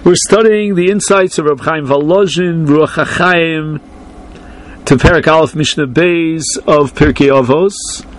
We're studying the insights of Reb Chaim Volozhin, Ruach HaChaim, to Perek Aleph Mishnah Beis of Pirkei Avos.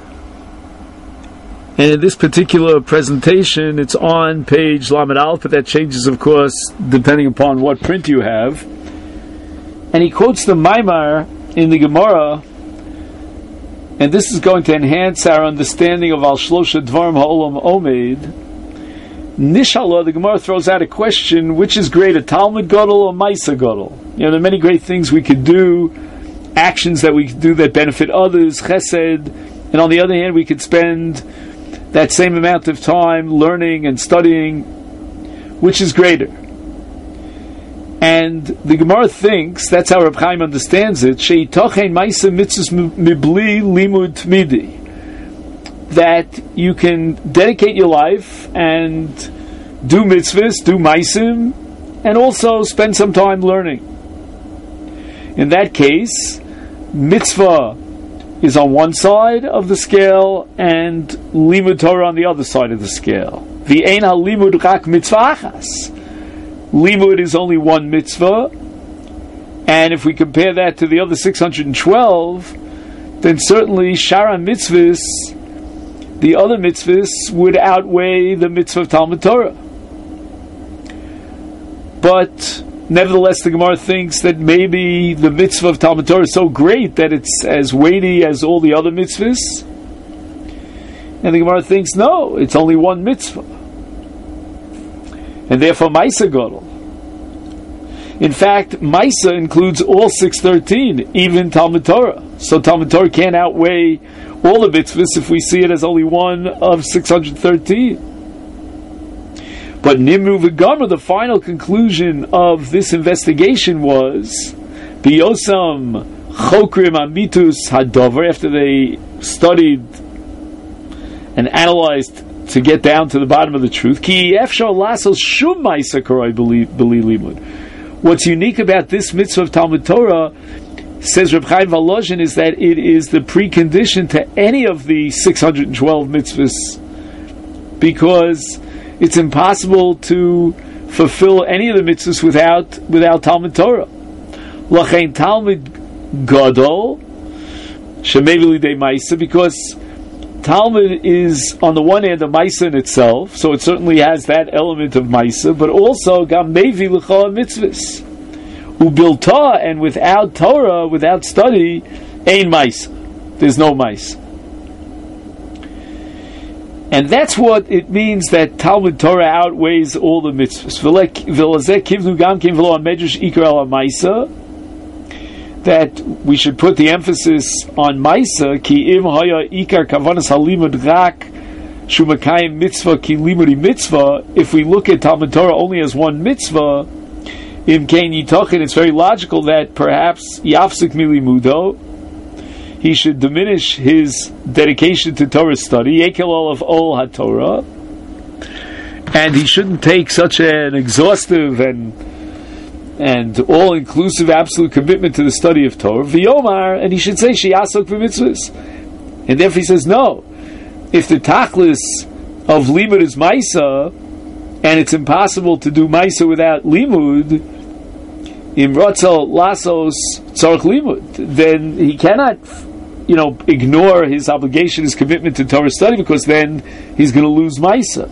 And in this particular presentation, it's on page Lamed Aleph, but that changes, of course, depending upon what print you have. And he quotes the Maimar in the Gemara, and this is going to enhance our understanding of Al Shlosha Dvarim Ha'olam Omed. Nishallah, the Gemara throws out a question: which is greater, Talmud Gadol or Maisa Gadol? You know, there are many great things we could do, actions that we could do that benefit others, Chesed, and on the other hand, we could spend that same amount of time learning and studying. Which is greater? And the Gemara thinks, that's how Reb Chaim understands it, Sheitochein Maisa Mitzvos Mibli Limud Tmidi, that you can dedicate your life and do mitzvahs, do maisim, and also spend some time learning. In that case, mitzvah is on one side of the scale and limud Torah on the other side of the scale. V'ein ha-limud rak mitzvah achas. Limud is only one mitzvah, and if we compare that to the other 612, then certainly shara mitzvahs, the other mitzvahs, would outweigh the mitzvah of Talmud Torah. But nevertheless, the Gemara thinks that maybe the mitzvah of Talmud Torah is so great that it's as weighty as all the other mitzvahs. And the Gemara thinks, no, it's only one mitzvah. And therefore, Maisa Gadol. In fact, Maisa includes all 613, even Talmud Torah. So Talmud Torah can't outweigh all the mitzvahs if we see it as only one of 613. But Nimru V'Gamra, the final conclusion of this investigation was Biyosam Chokrim Amitus Hadover, after they studied and analyzed to get down to the bottom of the truth. Ki Efshar Lasos Shum Maisa Karoi B'li Limud. What's unique about this mitzvah of Talmud Torah, says Reb Chaim Volozhin, is that it is the precondition to any of the 612 mitzvahs, because it's impossible to fulfill any of the mitzvahs without Talmud Torah. L'chein Talmud Gadol shemevi lidei Maisa, because Talmud is on the one hand a Maisa in itself, so it certainly has that element of Maisa, but also gam mevi l'chol mitzvahs. Ubilta, and without Torah, without study, ein Maisa. There's no Maisa. And that's what it means that Talmud Torah outweighs all the mitzvahs. That we should put the emphasis on Maisa, ki im haya ikar kavanas halimud rak shumakayim mitzvah ki limudi mitzvah. If we look at Talmud Torah only as one mitzvah, im kein yitochin, it's very logical that perhaps yafsik milimudo, he should diminish his dedication to Torah study, yekel olav ol haTorah, and he shouldn't take such an exhaustive and all-inclusive absolute commitment to the study of Torah. V'yomar, and he should say sheyasok b'mitzvahs. And therefore he says, no, if the tachlis of limud is Maisa, and it's impossible to do Maisa without limud, im ratzel lasos tzarich limud, then he cannot, ignore his obligation, his commitment to Torah study, because then he's going to lose Maisa.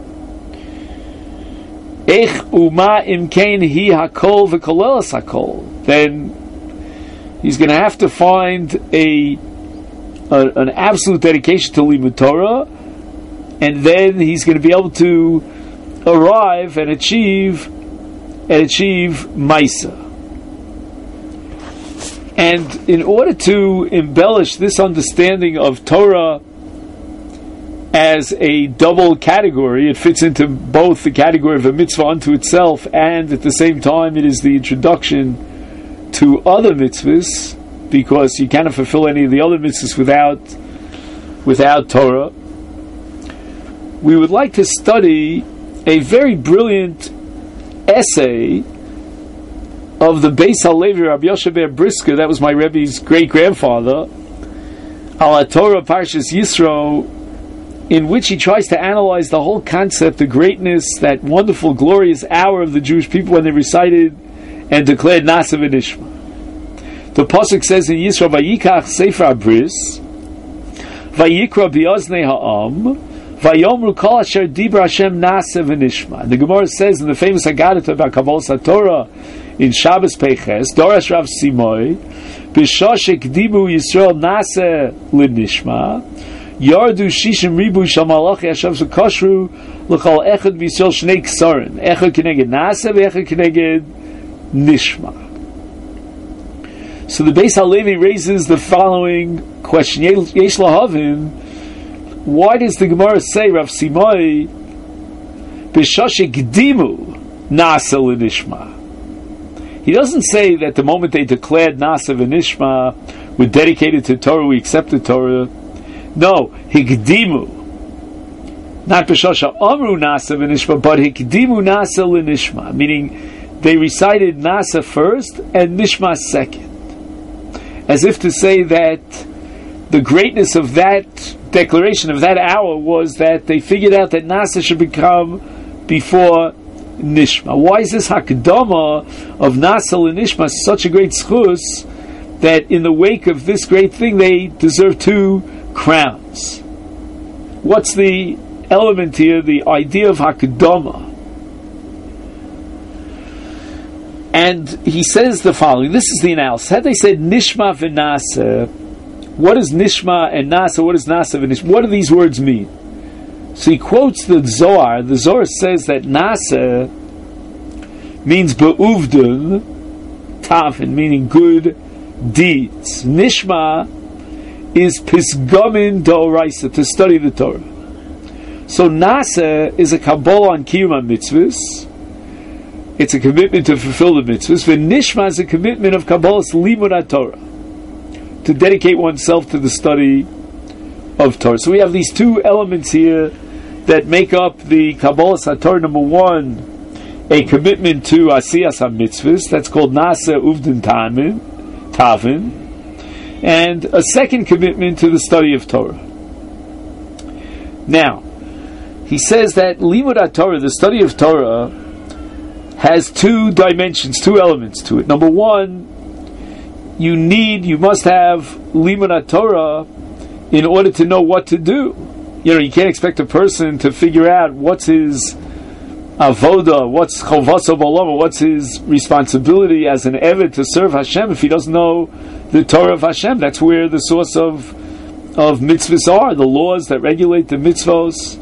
Ech uma imkein hi hakol v'kolelas hakol. Then he's going to have to find an absolute dedication to Limud Torah, and then he's going to be able to arrive and achieve Maisa. And in order to embellish this understanding of Torah as a double category, it fits into both the category of a mitzvah unto itself, and at the same time it is the introduction to other mitzvahs, because you cannot fulfill any of the other mitzvahs without Torah. We would like to study a very brilliant essay of the Beis HaLevi, Rabbi Yoshe Ber Brisker, that was my Rebbe's great-grandfather, Al HaTorah Parshas Yisro, in which he tries to analyze the whole concept, the greatness, that wonderful, glorious hour of the Jewish people when they recited and declared Nasa v'Nishma. The pasuk says in Yisro, Vayikach Sefer HaBris, Vayikra B'Oznei Ha'am, Vayomru Kol Asher Dibra Hashem Nasa v'Nishma. The Gemara says in the famous Haggadah about Kabbalas HaTorah in Shabbos Peiches, Dorash Rav Simoy, B'Shoshek Dibu Yisrael Nasa l'Nishma, Yardu Shishim Ribu Shal Malachi Hashem Shekashru L'Chol Echad V'Yisrael Shnei Ksarim, Echad Keneged Nasa v'Echad Keneged Nishma. So the Beis HaLevi raises the following question: Yesh Lahavin, why does the Gemara say Rav Simoi B'Shoshek Dimu Nasa l'Nishma? He doesn't say that the moment they declared Nasa v'Nishma, we're dedicated to Torah, we accept the Torah. No, Hikdimu. Not B'Shosha Amru Nasa v'Nishma, but Hikdimu Nasa l'Nishma, meaning they recited Nasa first and Nishma second. As if to say that the greatness of that declaration, of that hour, was that they figured out that Nasa should become before Nishma. Why is this Hakdama of Nasa l'Nishma such a great schus that in the wake of this great thing they deserve 2 crowns? What's the element here, the idea of Hakdama? And he says the following, this is the analysis. Had they said Nishma v'Nasa, what is Nishma and Nasa, what is Nasa v'Nishma? What do these words mean? So he quotes the Zohar. The Zohar says that Nasa means Be'uvdun Tavin, meaning good deeds. Nishma is Pisgamin D'Oraisa, to study the Torah. So Nasa is a Kabbalah on Kiyum HaMitzvahs. It's a commitment to fulfill the mitzvahs. V'Nishma is a commitment of Kabbalah's Limud HaTorah, to dedicate oneself to the study of Torah. So we have these 2 elements here that make up the Kabbalah's HaTorah. Number 1, a commitment to Asiyas HaMitzvahs, that's called Nasa Uvdin Tavin, and a second commitment to the study of Torah. Now, he says that Limud HaTorah, the study of Torah, has 2 dimensions, 2 elements to it. Number 1, you must have Limud HaTorah in order to know what to do. You can't expect a person to figure out what's his avoda, what's chovasa b'olama, what's his responsibility as an eved to serve Hashem if he doesn't know the Torah of Hashem. That's where the source of mitzvahs are, the laws that regulate the mitzvahs.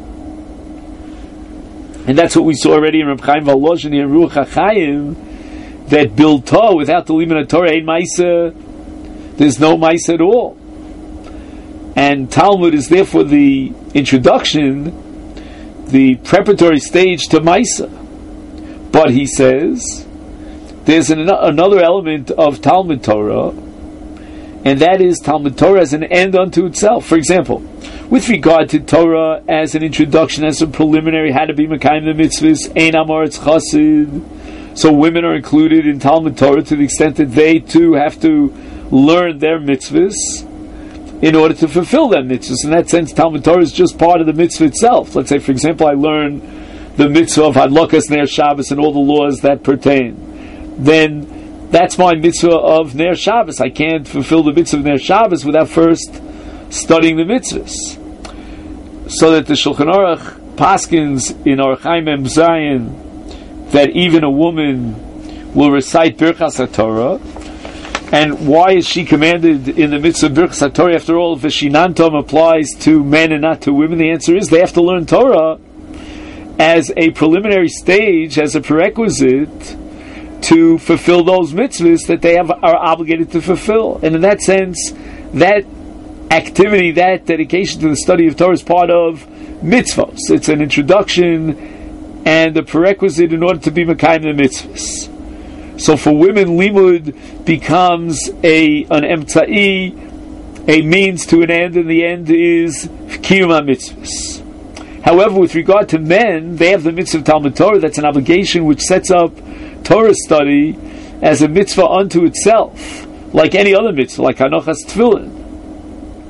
And that's what we saw already in Reb Chaim Volozhin in Ruach HaChaim, that Bilta, without the Limud HaTorah, ain't Maisa, there's no Maisa at all. And Talmud is therefore the introduction, the preparatory stage to Maisa. But he says, there's another element of Talmud Torah, and that is Talmud Torah as an end unto itself. For example, with regard to Torah as an introduction, as a preliminary, how to be Mekayim the mitzvahs, Ein Amoritz Chassid. So women are included in Talmud Torah to the extent that they too have to learn their mitzvahs in order to fulfill their mitzvahs. In that sense, Talmud Torah is just part of the mitzvah itself. Let's say, for example, I learn the mitzvah of Hadlakas Ner Shabbos and all the laws that pertain. Then that's my mitzvah of Ner Shabbos. I can't fulfill the mitzvah of Ner Shabbos without first studying the mitzvahs. So that the Shulchan Aruch paskins in Orach Chaim Mem Zayin that even a woman will recite Birchas HaTorah. And why is she commanded in the mitzvah of Birchas HaTorah? After all, Veshinantom applies to men and not to women. The answer is they have to learn Torah as a preliminary stage, as a prerequisite to fulfill those mitzvahs that they are obligated to fulfill. And in that sense, that activity, that dedication to the study of Torah is part of mitzvahs. It's an introduction and a prerequisite in order to be Mekayim the mitzvahs. So for women, limud becomes an emtza'i, a means to an end, and the end is kiyum mitzvahs. However, with regard to men, they have the mitzvah of Talmud Torah. That's an obligation which sets up Torah study as a mitzvah unto itself, like any other mitzvah, like Hanochas Tefillin.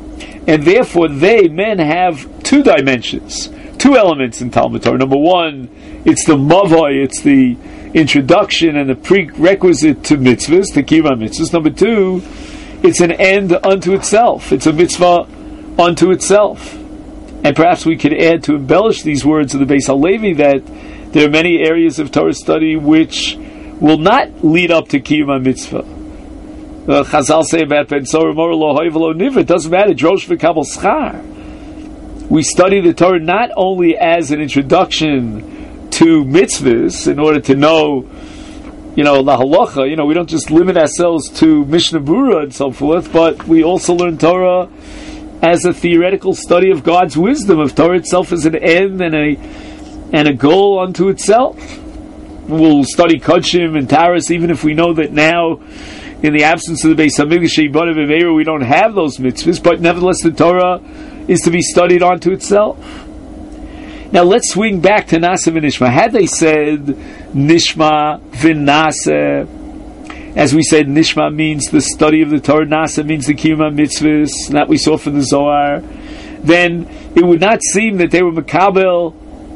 And therefore men have two dimensions, two elements in Talmud Torah. Number one, it's the mavoi, it's the introduction and the prerequisite to mitzvahs, to kiyum mitzvahs. Number two, it's an end unto itself. It's a mitzvah unto itself. And perhaps we could add to embellish these words of the Beis HaLevi that there are many areas of Torah study which will not lead up to kiyum mitzvah. Chazal say about Ben Sorah, Mor lo hoy v'lo nivra. It doesn't matter. Drosh v'kabel schar. We study the Torah not only as an introduction to mitzvahs in order to know, the halacha. We don't just limit ourselves to Mishnah Berurah and so forth, but we also learn Torah as a theoretical study of God's wisdom, of Torah itself as an end and a goal unto itself. We'll study Kodshim and Taras, even if we know that now, in the absence of the Beis HaMikdash, we don't have those mitzvahs, but nevertheless the Torah is to be studied onto itself. Now let's swing back to Nasa v'Nishma. Had they said Nishma v'Nasa, as we said, Nishma means the study of the Torah, Nasa means the kiyum mitzvahs, that we saw from the Zohar, then it would not seem that they were makabel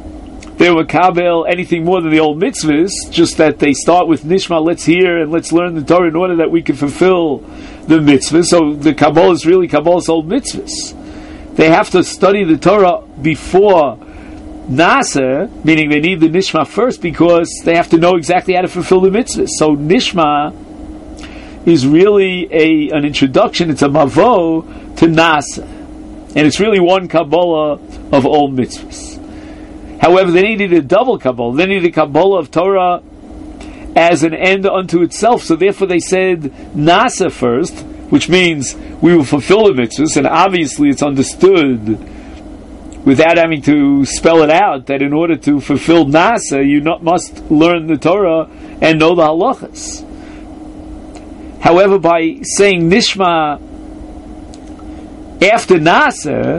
anything more than the old mitzvahs, just that they start with Nishma, let's hear and let's learn the Torah in order that we can fulfill the mitzvahs. So the Kabbalah is really Kabbalah's old mitzvahs. They have to study the Torah before Nasa, meaning they need the Nishma first, because they have to know exactly how to fulfill the mitzvahs. So Nishma is really an introduction, it's a mavo to Nasa. And it's really one Kabbalah of all mitzvahs. However, they needed a double Kabbalah. They needed a Kabbalah of Torah as an end unto itself. So therefore they said Nasa first, which means we will fulfill the mitzvahs, and obviously it's understood without having to spell it out that in order to fulfill Nasa, you must learn the Torah and know the halachas. However, by saying Nishma after Nasa,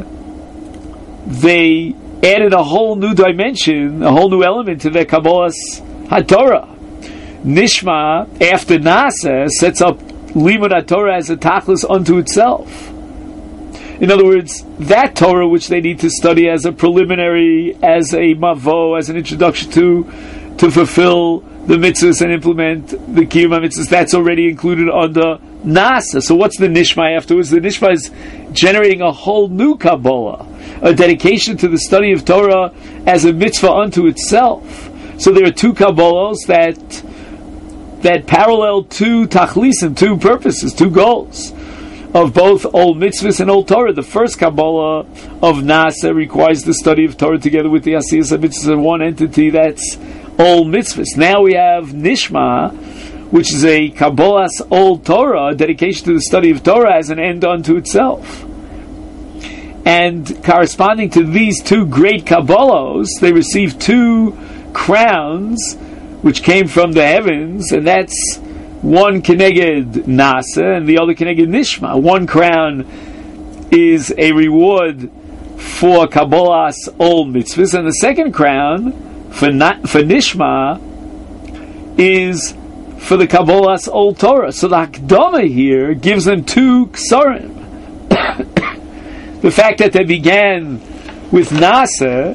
they added a whole new dimension, a whole new element to their Kabbalah's HaTorah. Nishma after Nasa sets up Limud HaTorah as a tachlis unto itself. In other words, that Torah which they need to study as a preliminary, as a mavo, as an introduction to fulfill the mitzvahs and implement the kiyum mitzvahs, that's already included under Nasa. So what's the Nishma afterwards? The Nishma is generating a whole new Kabbalah, a dedication to the study of Torah as a mitzvah unto itself. So there are two Kabbalahs that parallel two tachlisim, two purposes, two goals of both old mitzvahs and old Torah. The first Kabbalah of Nasa requires the study of Torah together with the Asiyas HaMitzvahs in one entity, that's old mitzvahs. Now we have Nishma, which is a Kabbalah's old Torah, a dedication to the study of Torah as an end unto itself. And corresponding to these two great Kabbalahs, they receive two crowns which came from the heavens, and that's one Keneged Nasa and the other Keneged Nishma. One crown is a reward for Kabbalah's old mitzvahs, and the second crown for Nishma is for the Kabbalah's old Torah. So the Hakdama here gives them two Ksarim. The fact that they began with Nasa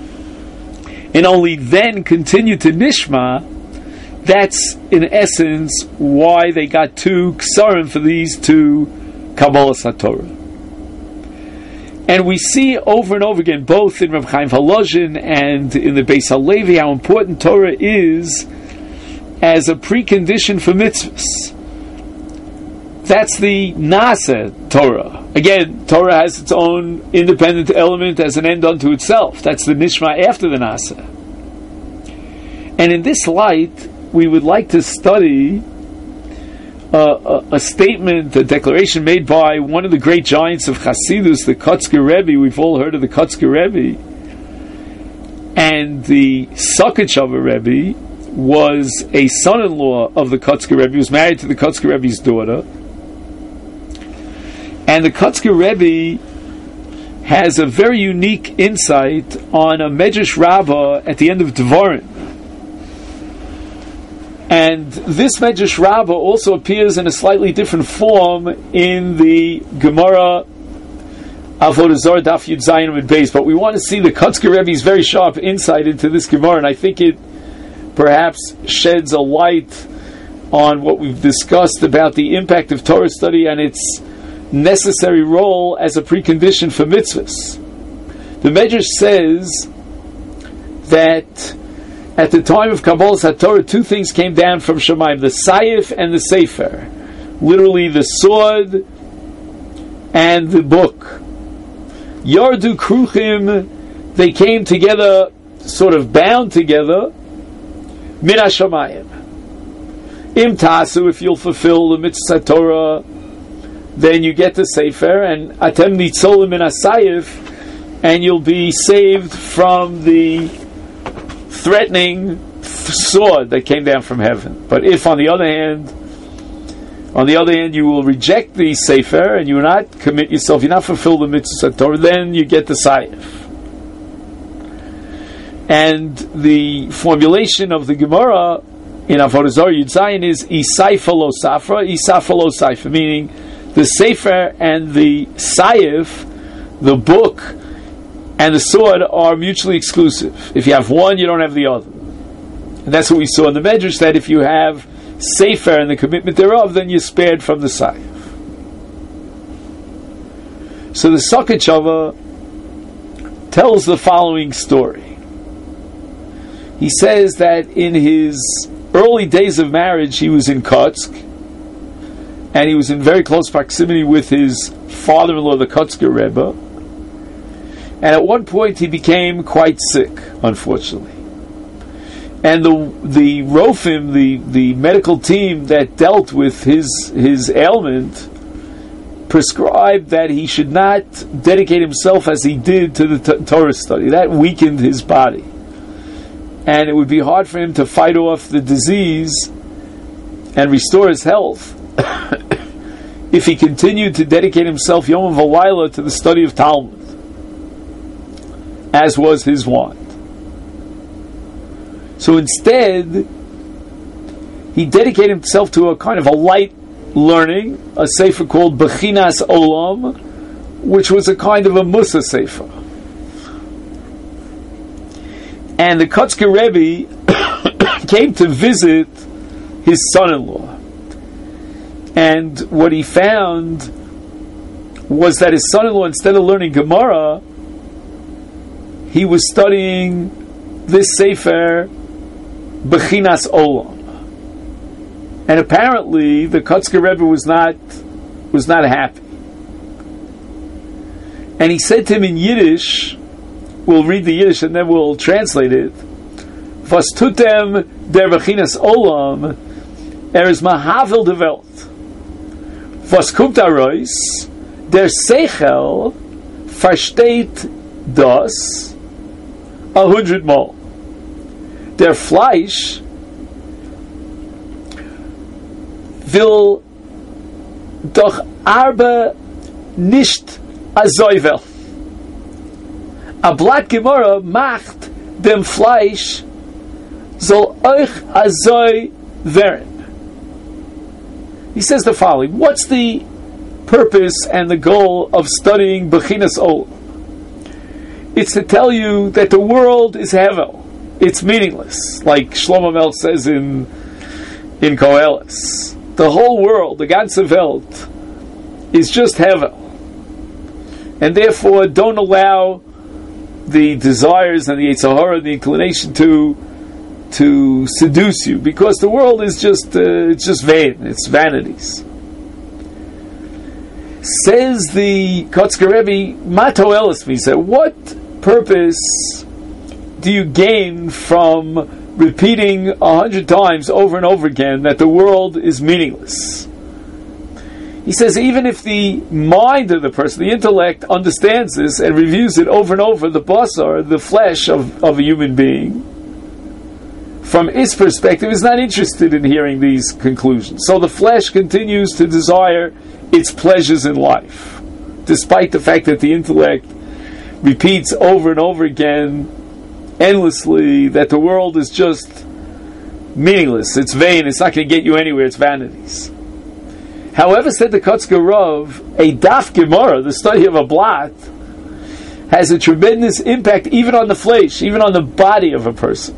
and only then continued to Nishma, that's in essence why they got two Ksarim for these two Kabbalah's HaTorah. And we see over and over again, both in Reb Chaim Volozhin and in the Beis HaLevi, how important Torah is as a precondition for mitzvahs. That's the Nasa Torah. Again, Torah has its own independent element as an end unto itself. That's the Nishma after the Nasa. And in this light, we would like to study a statement, a declaration made by one of the great giants of Chassidus, the Kotzker Rebbe. We've all heard of the Kotzker Rebbe. And the Sokochover Rebbe was a son-in-law of the Kotzker Rebbe. He was married to the Kotzker Rebbe's daughter. And the Kotzker Rebbe has a very unique insight on a Medrash Rabbah at the end of Devarim. And this Medrash Rabbah also appears in a slightly different form in the Gemara Avodah Zarah Daf Yud Zayin with Beis, but we want to see the Kotzker Rebbe's very sharp insight into this Gemara, and I think it perhaps sheds a light on what we've discussed about the impact of Torah study and its necessary role as a precondition for mitzvahs. The Medrash says that at the time of Kabbalas HaTorah, two things came down from Shamayim, the Saif and the Sefer, literally the sword and the book. Yardu Kruchim, they came together, sort of bound together, Min HaShamayim. Im Tasu, if you'll fulfill the Mitzvah Torah, then you get the Sefer, and Atem Nitzolim Min HaSayif, and you'll be saved from the threatening sword that came down from heaven. But if, on the other hand, you will reject the Sefer and you will not commit yourself, you not fulfill the Mitzvah Torah, then you get the Sayif. And the formulation of the Gemara in Avodah Zarah Yud Zayin is Isaifa lo Safra, Isafa lo Saifa, meaning the Sefer and the Sayif, the book and the sword, are mutually exclusive. If you have one, you don't have the other. And that's what we saw in the Medrash, that if you have Sefer and the commitment thereof, then you're spared from the Sayif. So the Sakachava tells the following story. He says that in his early days of marriage, he was in Kotsk, and he was in very close proximity with his father-in-law, the Kotzker Rebbe. And at one point, he became quite sick, unfortunately. And the Rofim, the medical team that dealt with his ailment, prescribed that he should not dedicate himself as he did to the Torah study. That weakened his body. And it would be hard for him to fight off the disease and restore his health if he continued to dedicate himself Yom V'Layla to the study of Talmud, as was his wont. So instead, he dedicated himself to a kind of a light learning, a sefer called Bechinas Olam, which was a kind of a Musa sefer. And the Kotzker Rebbe came to visit his son-in-law. And what he found was that his son-in-law, instead of learning Gemara, he was studying this sefer, Bechinas Olam. And apparently the Kotzker Rebbe was not happy. And he said to him in Yiddish, we'll read the Yiddish and then we'll translate it, Was tutem der Bechinas Olam, is mahavel de Welt. Was kommt daraus? Der Seichel versteht das 100 Mal. Der Fleisch will doch aber nicht azoi wel. A Blatt Gemara macht dem Fleisch soll euch azoi werden. He says the following: what's the purpose and the goal of studying Bechinas Olam? It's to tell you that the world is Hevel. It's meaningless, like Shlomo Melch says in Koheles. The whole world, the ganze Welt, is just Hevel. And therefore, don't allow the desires and the Yetzer Hara, the inclination to seduce you, because the world is just it's just vain, it's vanities. Says the Kotzker Rebbe, Mato Elismi, said, what purpose do you gain from repeating 100 times over and over again that the world is meaningless? He says, even if the mind of the person, the intellect, understands this and reviews it over and over, the basar, the flesh of a human being, from its perspective, is not interested in hearing these conclusions. So the flesh continues to desire its pleasures in life, despite the fact that the intellect repeats over and over again, endlessly, that the world is just meaningless, it's vain, it's not going to get you anywhere, it's vanities. However, said the Kotzker Rav, a Daf Gemara, the study of a Blatt, has a tremendous impact even on the flesh, even on the body of a person.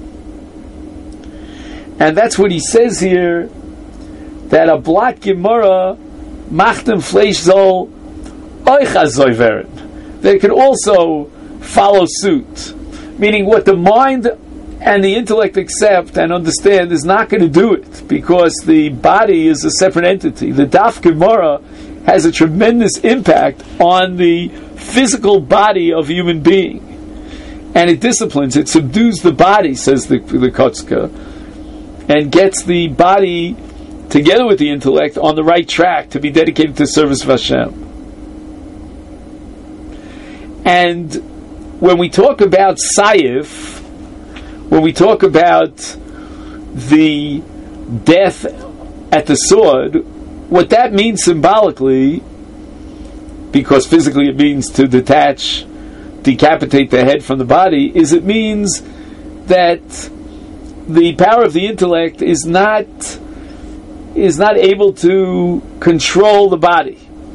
And that's what he says here, that a blatt Gemara macht flesh soll euch azoi werden. That it can also follow suit. Meaning what the mind and the intellect accept and understand is not going to do it, because the body is a separate entity. The Daf Gemara has a tremendous impact on the physical body of a human being. And it disciplines, it subdues the body, says the Kotzka, and gets the body together with the intellect on the right track to be dedicated to service of Hashem. And when we talk about Saif, when we talk about the death at the sword, what that means symbolically, because physically it means to decapitate the head from the body, is it means that the power of the intellect is not able to control the body.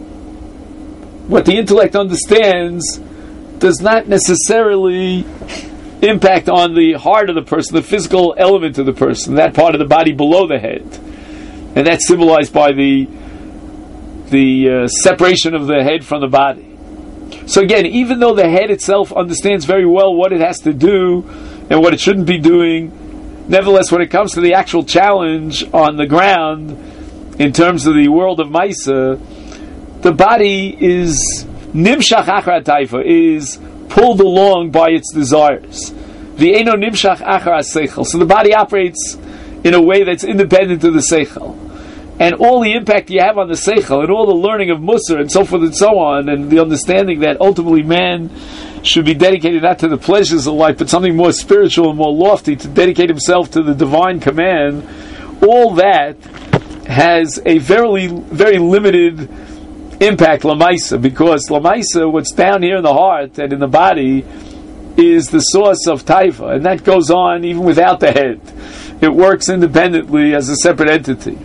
What the intellect understands does not necessarily impact on the heart of the person, the physical element of the person, that part of the body below the head. And that's symbolized by the separation of the head from the body. So again, even though the head itself understands very well what it has to do and what it shouldn't be doing, nevertheless, when it comes to the actual challenge on the ground, in terms of the world of Maisa, the body is nimshach achar taifa, is pulled along by its desires. The eno nimshach achar seichel. So the body operates in a way that's independent of the seichel. And all the impact you have on the seichel, and all the learning of Musar, and so forth and so on, and the understanding that ultimately man should be dedicated not to the pleasures of life, but something more spiritual and more lofty, to dedicate himself to the divine command, all that has a very, very limited impact, Lamaisa, because Lamaisa, what's down here in the heart and in the body, is the source of Taifa, and that goes on even without the head. It works independently as a separate entity.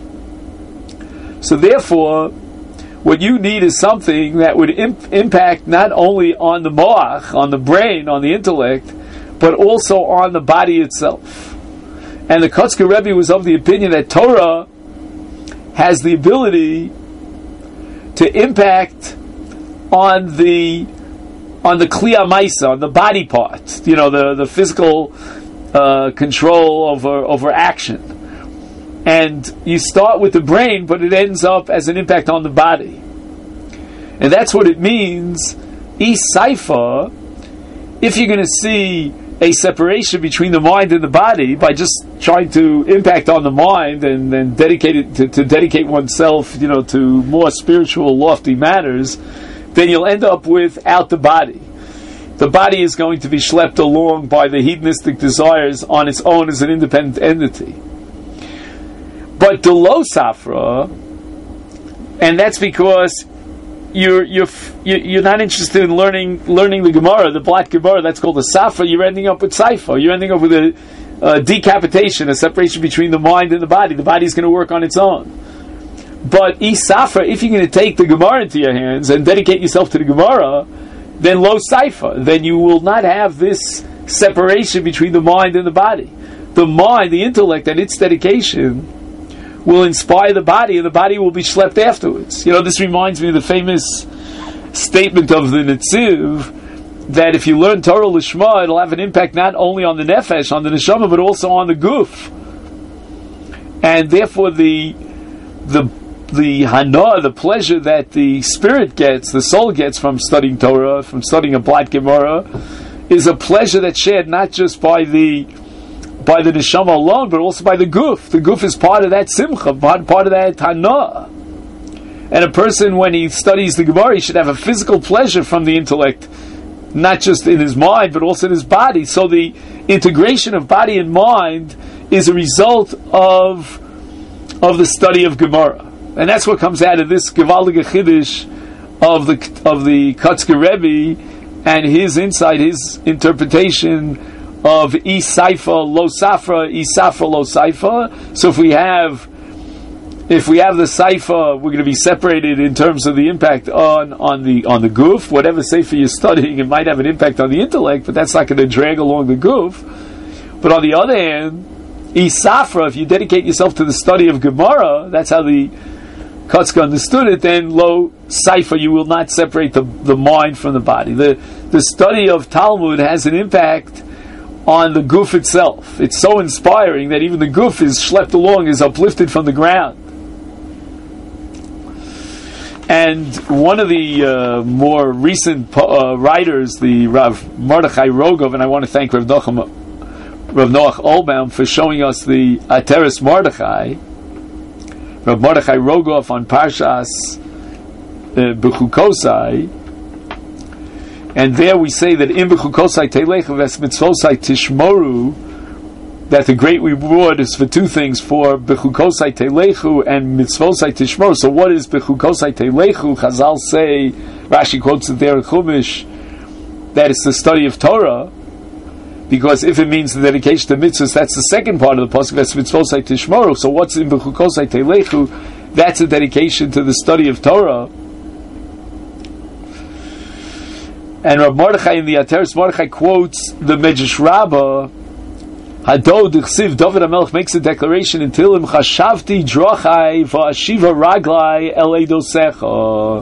So therefore, what you need is something that would impact not only on the moach, on the brain, on the intellect, but also on the body itself. And the Kotzker Rebbe was of the opinion that Torah has the ability to impact on the Kliya Maisa, on the body part, the physical control over action. And you start with the brain, but it ends up as an impact on the body. And that's what it means, Saifa, if you're going to see a separation between the mind and the body by just trying to impact on the mind and then dedicate it to dedicate oneself, to more spiritual, lofty matters, then you'll end up without the body. The body is going to be schlepped along by the hedonistic desires on its own as an independent entity. But the lo safra, and that's because you're not interested in learning the Gemara, the blatt Gemara. That's called the safra. You're ending up with saifa. You're ending up with a decapitation, a separation between the mind and the body. The body's going to work on its own. But safra, if you're going to take the Gemara into your hands and dedicate yourself to the Gemara, then lo saifa. Then you will not have this separation between the mind and the body. The mind, the intellect, and its dedication will inspire the body, and the body will be schlepped afterwards. This reminds me of the famous statement of the Netziv, that if you learn Torah Lishma, it'll have an impact not only on the nefesh, on the neshama, but also on the guf. And therefore the hana, the pleasure that the spirit gets, the soul gets from studying Torah, from studying a blatt Gemara, is a pleasure that's shared not just by the neshama alone, but also by the guf. The guf is part of that simcha, part of that hana. And a person, when he studies the Gemara, he should have a physical pleasure from the intellect, not just in his mind, but also in his body. So the integration of body and mind is a result of the study of Gemara. And that's what comes out of this Gevaldige Chiddush of the Kotzker Rebbe and his insight, his interpretation of Saifa lo safra, Safra lo saifa. So if we have If we have the seifa, we're going to be separated in terms of the impact on the guf. Whatever seifa you're studying, it might have an impact on the intellect, but that's not going to drag along the guf. But on the other hand, isafra, if you dedicate yourself to the study of Gemara, that's how the Kotzka understood it, then lo seifa, you will not separate the mind from the body. The study of Talmud has an impact on the guf itself. It's so inspiring that even the guf is schlepped along, is uplifted from the ground. And one of the more recent writers, the Rav Mordechai Rogov, and I want to thank Rav Noach Olbaum for showing us the Ateres Mordechai, Rav Mordechai Rogov on Parshas Bechukosai, and there we say that in Bechukosai Telechu Ves Mitzvosai Tishmoru, that the great reward is for two things, for Bechukosai Telechu and Mitzvosai Tishmoru. So what is Bechukosai Telechu? Chazal say, Rashi quotes it there in Chumash, that it's the study of Torah, because if it means the dedication to mitzvahs, that's the second part of the pasuk, that's Mitzvosai Tishmoru. So what's in Bechukosai Telechu? That's a dedication to the study of Torah. And Rav Mordechai in the Ateres Mordechai quotes the Medrash Rabbah, Hadod Chsiv, David HaMelech makes a declaration in Tehillim, Chashavti drochai va'ashiva raglai el eidosecha.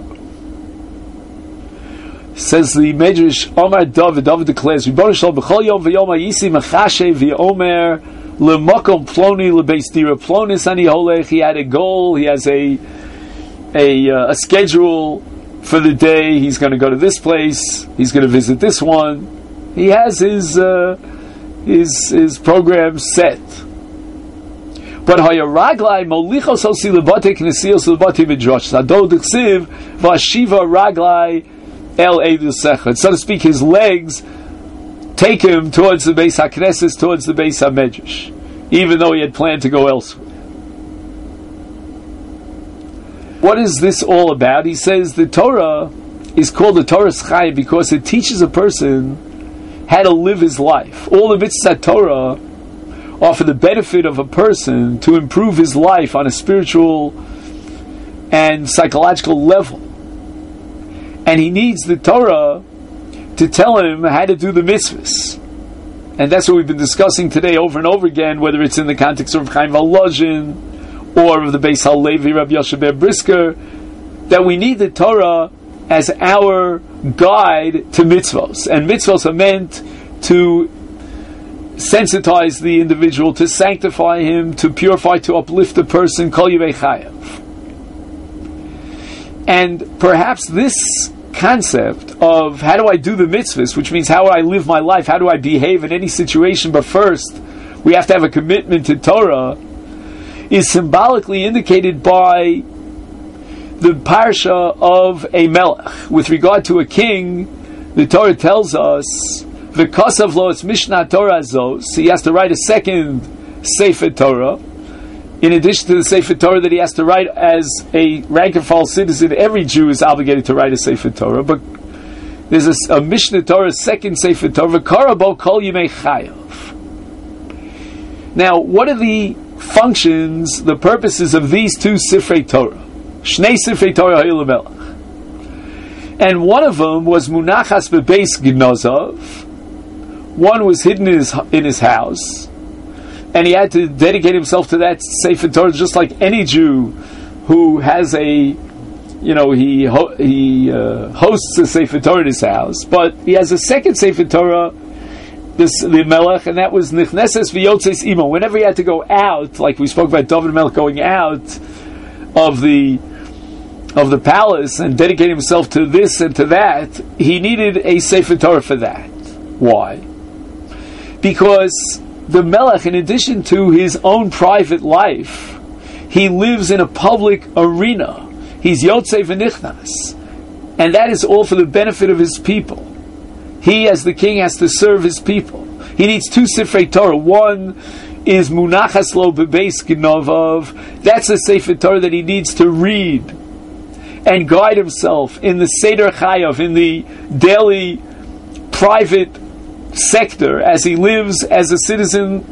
Says the Medrash, Omar David declares, Ribono Shel Olam b'chol yom v'yom ha'yisi mechashe v'yomer l'makom ploni l'beis dira plonis ani holech. He had a goal, he has a schedule for the day. He's going to go to this place, he's going to visit this one. He has his program set. But Hayaraglai Molichos Hosi Lebate Knesios Lebate Midrash Sadod Ksiv Vashiva Raglai El Edu Secha. So to speak, his legs take him towards the Beis HaKnesses, towards the Beis HaMedrash, even though he had planned to go elsewhere. What is this all about? He says the Torah is called the Torah's Chai because it teaches a person how to live his life. All the mitzvahs Torah are for the benefit of a person to improve his life on a spiritual and psychological level. And he needs the Torah to tell him how to do the mitzvahs. And that's what we've been discussing today over and over again, whether it's in the context of Chaim Volozhin or of the Beis HaLevi, Rabbi Yoshe Ber Brisker, that we need the Torah as our guide to mitzvos. And mitzvos are meant to sensitize the individual, to sanctify him, to purify, to uplift the person, kol yivei chayav. And perhaps this concept of how do I do the mitzvahs, which means how do I live my life, how do I behave in any situation, but first we have to have a commitment to Torah, is symbolically indicated by the parsha of a melech. With regard to a king, the Torah tells us, v'kosav lo es mishnah Torah zos, he has to write a second Sefer Torah, in addition to the Sefer Torah that he has to write as a rank and file citizen. Every Jew is obligated to write a Sefer Torah, but there's a Mishnah Torah, second Sefer Torah, v'karabo kol yimei chayav. Now, what are the functions, the purposes of these two Sifrei Torah? Shnei Sifrei Torah Ha'il Melech. And one of them was Munachas Bebeis Gnozov. One was hidden in his house, and he had to dedicate himself to that Sefer Torah, just like any Jew who has he hosts a Sefer Torah in his house, but he has a second Sefer Torah, the Melech, and that was Nichneses V'Yotzes Imo. Whenever he had to go out, like we spoke about David Melech going out of the palace and dedicating himself to this and to that, he needed a Sefer Torah for that. Why? Because the Melech, in addition to his own private life, he lives in a public arena. He's Yotzei V'Nichnas, and that is all for the benefit of his people. He, as the king, has to serve his people. He needs two Sifrei Torah. One is Munachas Lo Bebeis Gnovav. That's a Sefer Torah that he needs to read and guide himself in the Seder Chayav, in the daily private sector, as he lives as a citizen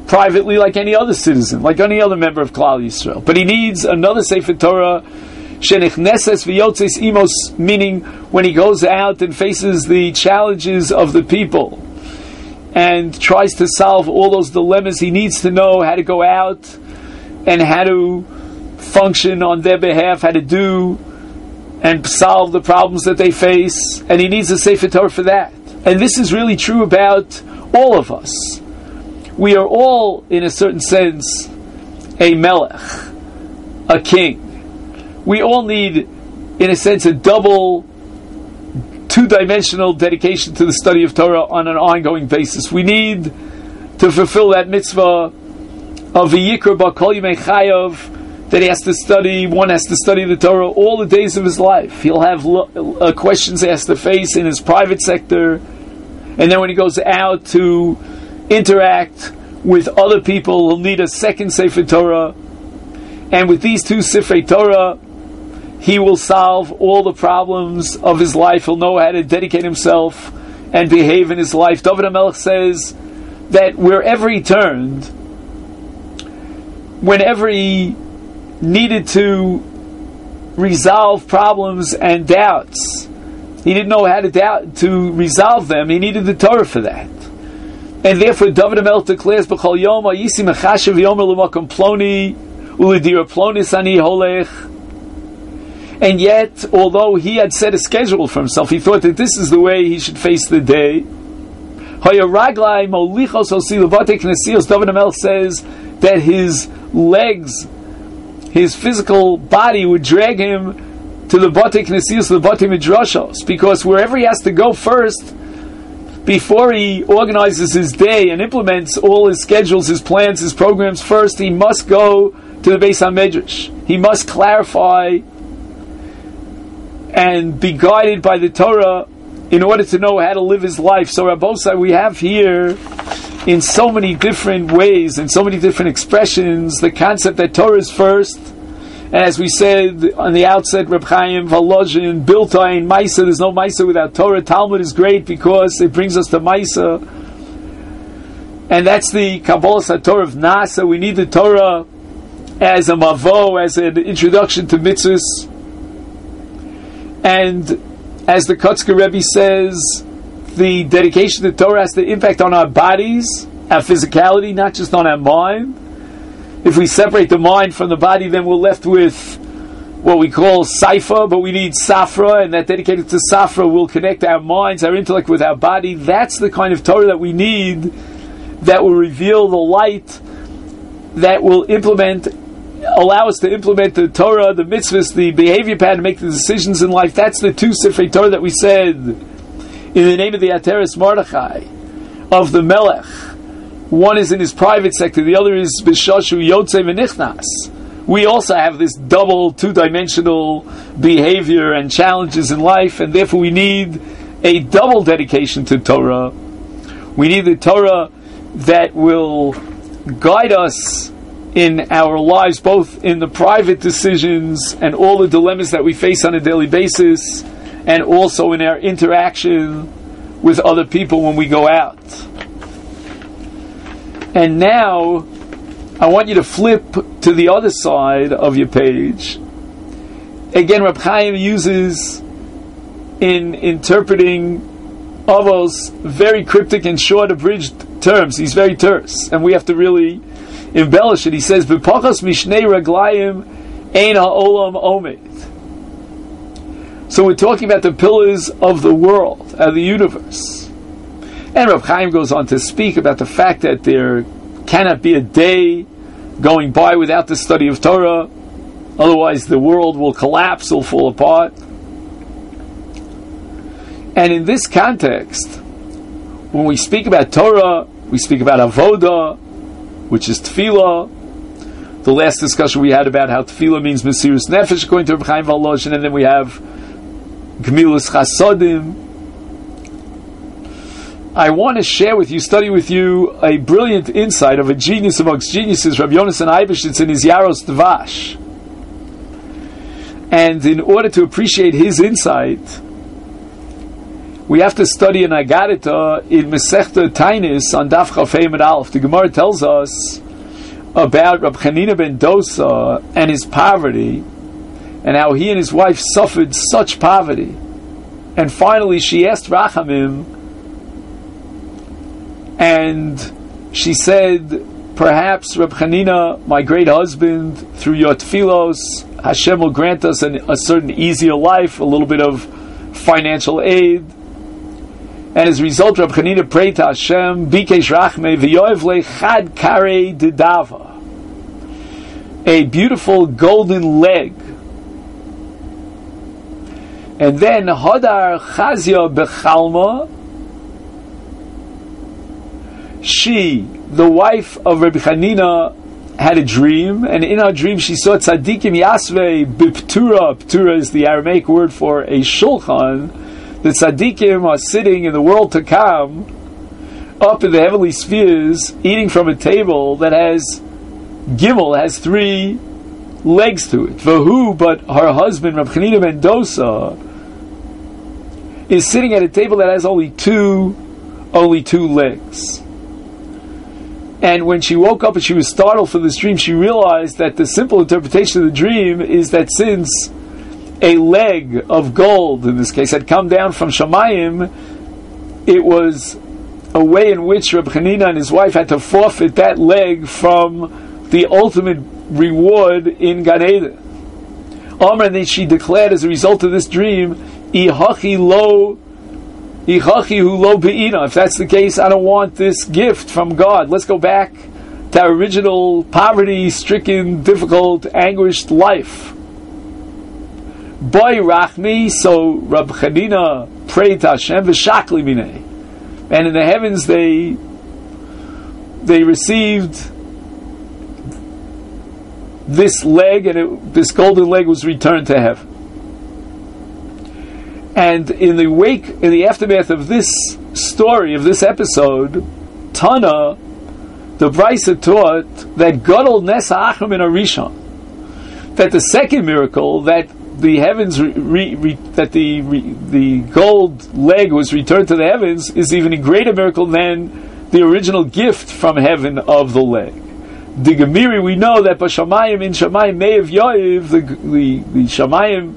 privately like any other citizen, like any other member of Klal Yisrael. But he needs another Sefer Torah, shenichneses v'yotzes imos, meaning when he goes out and faces the challenges of the people and tries to solve all those dilemmas, he needs to know how to go out and how to function on their behalf, how to do and solve the problems that they face, and he needs a Sefer Torah for that. And this is really true about all of us. We are all, in a certain sense, a melech, a king. We all need, in a sense, a double, two-dimensional dedication to the study of Torah on an ongoing basis. We need to fulfill that mitzvah of v'yikra b'kol yimei chayav, that he has to study, one has to study the Torah all the days of his life. He'll have questions he has to face in his private sector, and then when he goes out to interact with other people, he'll need a second Sefer Torah, and with these two Sifrei Torah, he will solve all the problems of his life. He'll know how to dedicate himself and behave in his life. David HaMelech says that wherever he turned, whenever he needed to resolve problems and doubts, he didn't know how to resolve them. He needed the Torah for that. And therefore, David HaMelech declares, "B'chol yom ha'yisi mechashev yomer l'makom ploni u'ledira plonis ani holech." And yet, although he had set a schedule for himself, he thought that this is the way he should face the day. David HaMelech says that his legs, his physical body would drag him to the Batei Knesios, the Batei Midrashos, because wherever he has to go first, before he organizes his day and implements all his schedules, his plans, his programs, first he must go to the Beis HaMedrash. He must clarify and be guided by the Torah in order to know how to live his life. So Rabbosai, we have here in so many different ways and so many different expressions the concept that Torah is first. And as we said on the outset, Reb Chaim, Volozhin, Biltain, Maisa, there's no Maisa without Torah. Talmud is great because it brings us to Maisa. And that's the Kabbalah Satorah of Nasa. We need the Torah as a mavo, as an introduction to mitzvahs. And as the Kotzker Rebbe says, the dedication to Torah has the impact on our bodies, our physicality, not just on our mind. If we separate the mind from the body, then we're left with what we call Saifa, but we need Safra, and that dedicated to Safra will connect our minds, our intellect with our body. That's the kind of Torah that we need, that will reveal the light, that will allow us to implement the Torah, the mitzvahs, the behavior pattern, make the decisions in life. That's the two Sifrei Torah that we said in the name of the Ateres Mordechai, of the Melech. One is in his private sector, the other is B'shashu Yotzei V'nichnas. We also have this double, two-dimensional behavior and challenges in life, and therefore we need a double dedication to Torah. We need the Torah that will guide us in our lives, both in the private decisions and all the dilemmas that we face on a daily basis, and also in our interaction with other people when we go out. And now, I want you to flip to the other side of your page. Again, Reb Chaim uses, in interpreting Avos, very cryptic and short, abridged terms. He's very terse, and we have to really embellish it. He says, "B'pachas mishnei raglayim ein ha'olam omed." So we're talking about the pillars of the world, of the universe. And Reb Chaim goes on to speak about the fact that there cannot be a day going by without the study of Torah. Otherwise the world will collapse, will fall apart. And in this context, when we speak about Torah, we speak about Avodah, which is Tefillah. The last discussion we had about how Tefillah means Mesirus Nefesh, according to Reb Chaim Volozhin, and then we have Gemilas Chasodim. I want to share with you, study with you, a brilliant insight of a genius amongst geniuses, Rabbi Yonasan Eibeshitz, in his Yaros Dvash. And in order to appreciate his insight, We have to study an Agadita in Masechta Tainis on Daf Chaf Hei Amud Aleph. The Gemara tells us about Rab Chanina ben Dosa and his poverty, and how he and his wife suffered such poverty. And finally she asked Rachamim, and she said, perhaps Rab Chanina, my great husband, through your tefillos, Hashem will grant us a certain easier life, a little bit of financial aid. And as a result, Rab Chanina prayed to Hashem, Bikesh Rachme v'yoev lechad karei didava, a beautiful golden leg. And then Hadar Chazia bechalma, she, the wife of Rabbi Chanina, had a dream, and in her dream she saw tzaddikim yasvei b'ptura. Ptura is the Aramaic word for a shulchan. The tzaddikim are sitting in the world to come, up in the heavenly spheres, eating from a table that has gimel, has 3 legs to it. Vahu, but her husband, Rab Chanina ben Dosa, is sitting at a table that has only two legs. And when she woke up and she was startled for this dream, she realized that the simple interpretation of the dream is that since a leg of gold, in this case, had come down from Shamayim, it was a way in which Reb Chanina and his wife had to forfeit that leg from the ultimate reward in Gan Eden. And then she declared as a result of this dream, Ihachi hu lo be'ina. If that's the case, I don't want this gift from God. Let's go back to our original poverty-stricken, difficult, anguished life. Boy Rachmi, so Rab Chanina prayed to Hashem, v'shakli minei. And in the heavens they received this leg, and this golden leg was returned to heaven. And in the aftermath of this story, of this episode, Tana, the Brisa taught that Gadol Nes Ha'achrim in Arishon, that the second miracle, that the heavens, that the gold leg was returned to the heavens, is even a greater miracle than the original gift from heaven of the leg. The Gemiri, we know that Bashamayim, in Shamayim Me'ev Yoiv, the Shamayim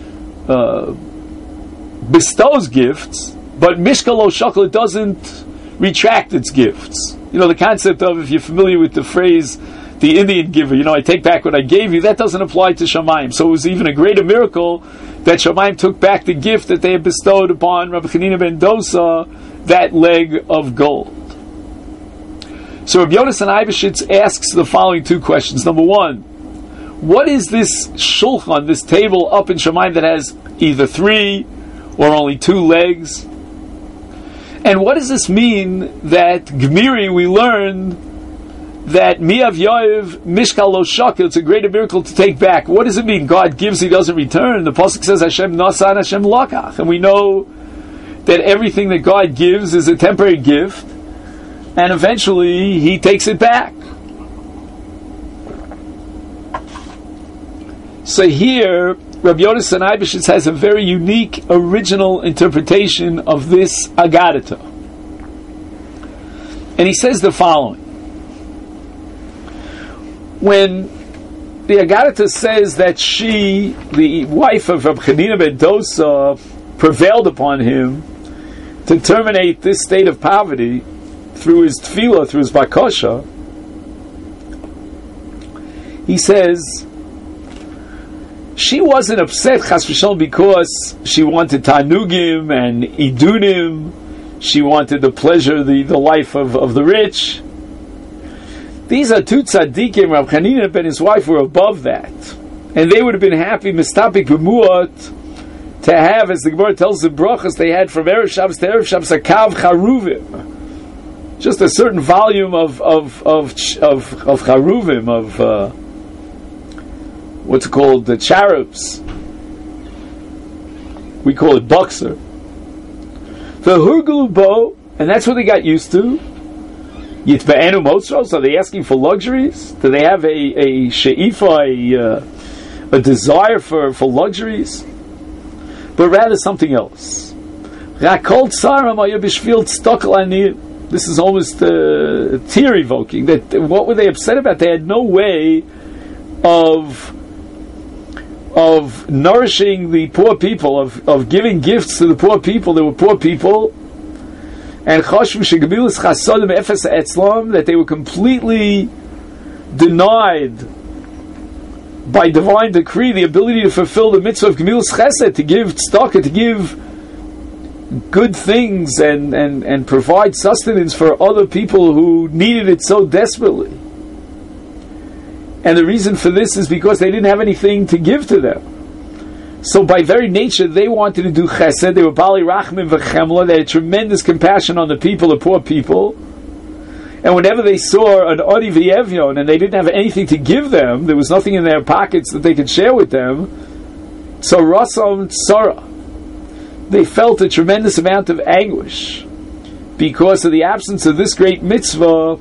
bestows gifts, but Mishkalo Shakal doesn't retract its gifts. You know, the concept of, if you're familiar with the phrase, the Indian giver, I take back what I gave you, that doesn't apply to Shamayim. So it was even a greater miracle that Shamayim took back the gift that they had bestowed upon Rabbi Chanina ben Dosa, that leg of gold. So Rabbi Yonasan Eibeshitz asks the following 2 questions. Number 1, what is this shulchan, this table up in Shamayim that has either 3 or only 2 legs? And what does this mean that Gemiri, we learned that Miav Yoiv Mishkal Lo Shakil, it's a greater miracle to take back. What does it mean? God gives, He doesn't return. The Pasuk says Hashem Nasan, Hashem Lakach. And we know that everything that God gives is a temporary gift, and eventually He takes it back. So here, Rabbi Yonasan Eibeshitz has a very unique, original interpretation of this Agadita. And he says the following. When the Agadita says that she, the wife of Rab Chanina ben Dosa, prevailed upon him to terminate this state of poverty through his tefillah, through his bakasha, he says, she wasn't upset, chas v'shalom, because she wanted tanugim and idunim, she wanted the pleasure, the life of the rich. These are 2 tzaddikim. Rab Chanina and his wife were above that, and they would have been happy, mistapik b'muat, to have, as the Gemara tells the brachas, they had from Erev Shabbos to Erev Shabbos a kav charuvim, just a certain volume of charuvim, of what's it called, the cherubs. We call it boxer. The hurgulu bo, and that's what they got used to. Yitba'enu motzros, are they asking for luxuries? Do they have a she'ifa, a desire for luxuries? But rather something else. Rakol Tsaram Haya B'Shvil Tzedakah L'Aniyim. This is almost tear evoking. That what were they upset about? They had no way of nourishing the poor people, of giving gifts to the poor people. They were poor people, and that they were completely denied by divine decree the ability to fulfill the mitzvah of Gemilas Chesed, to give tzedakah, to give good things and provide sustenance for other people who needed it so desperately. And the reason for this is because they didn't have anything to give to them. So by very nature, they wanted to do chesed. They were bali rachmim v'chemla. They had tremendous compassion on the people, the poor people. And whenever they saw an odi v'yevyon and they didn't have anything to give them, there was nothing in their pockets that they could share with them, so rasam tzara, they felt a tremendous amount of anguish because of the absence of this great mitzvah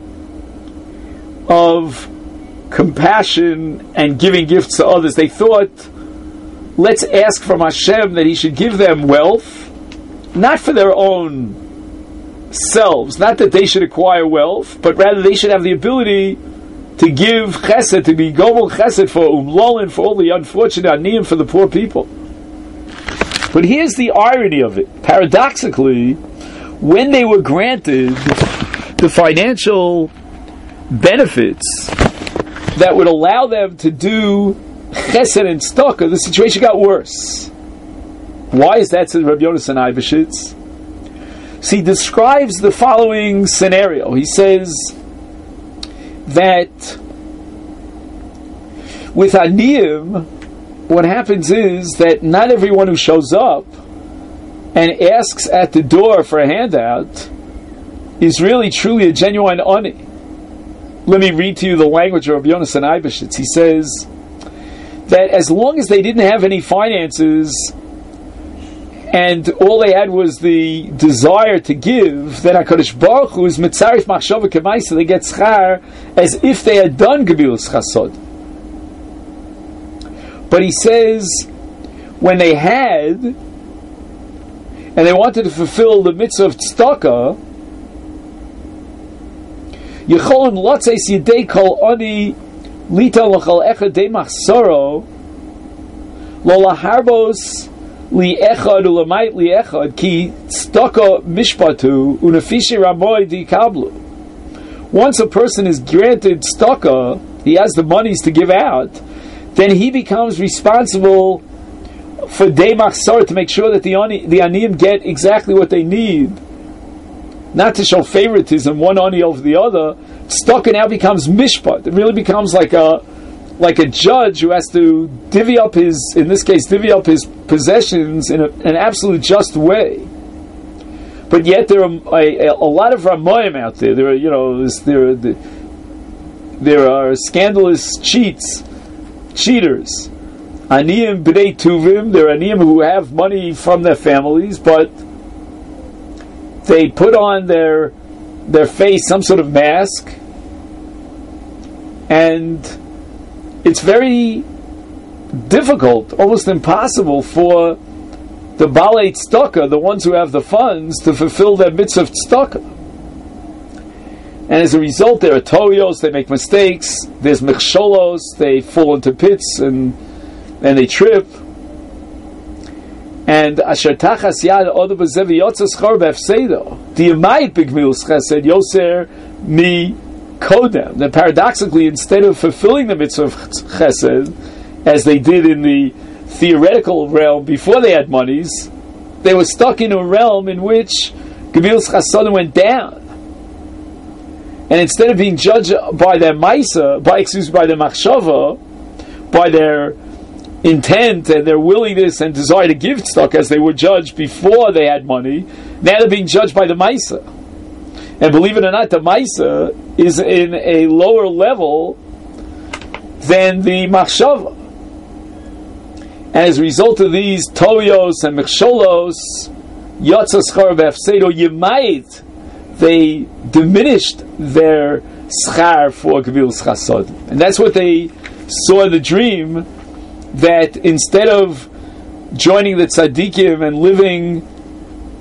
of compassion and giving gifts to others. They thought, let's ask from Hashem that He should give them wealth, not for their own selves, not that they should acquire wealth, but rather they should have the ability to give chesed, to be gomel chesed for umlolin, for all the unfortunate aniyim, for the poor people. But here's the irony of it. Paradoxically, when they were granted the financial benefits that would allow them to do chesed and tzedakah, the situation got worse. Why is that, says Rabbi Yonasan Eibeshitz? So he describes the following scenario. He says that with aniyim, what happens is that not everyone who shows up and asks at the door for a handout is really truly a genuine ani. Let me read to you the language of Rabbi Yonasan Eibeshitz. He says that as long as they didn't have any finances and all they had was the desire to give, then HaKadosh Baruch Hu is mitzarif machshava k'maisa, they get schar as if they had done Gebilas Chasod. But he says when they had and they wanted to fulfill the mitzvah of tzedakah, Yecholim lotzeis yidei kol ani lita l'chal echad de machsoro lo laharbos li echad ulamait li echad ki tzedakah mishpatu unafishi ramoy di kablu. Once a person is granted tzedakah, he has the monies to give out, then he becomes responsible for Dei Machsor, to make sure that the Aniyim get exactly what they need. Not to show favoritism, one Ani over the other. Tzedakah now becomes mishpat. It really becomes like a judge who has to divvy up his possessions in an absolute just way. But yet there are a lot of Ramoyim out there. There are scandalous cheaters. Aniyim b'nei tuvim, they're aniyim who have money from their families, but they put on their face some sort of mask, and it's very difficult, almost impossible for the balei tzedakah, the ones who have the funds, to fulfill their mitzvah of tzedakah. And as a result, there are toyos, they make mistakes, there's mechsholos, they fall into pits and they trip. And asher tachas yad oda b'zev yotzas chor b'efsedo di'amayit b'gemilas chesed yoser mi kodem. That paradoxically, instead of fulfilling the mitzvah of chesed, as they did in the theoretical realm before they had monies, they were stuck in a realm in which gemilas chesed went down. And instead of being judged by their maisa, by their machshava, by their intent and their willingness and desire to give tzedakah, as they were judged before they had money, now they're being judged by the maisa. And believe it or not, the maisa is in a lower level than the machshava. And as a result of these toyos and mechsholos, yotzas chor v'efsedo yimayit, they diminished their schar for Gevilas Chasod. And that's what they saw in the dream, that instead of joining the tzaddikim and living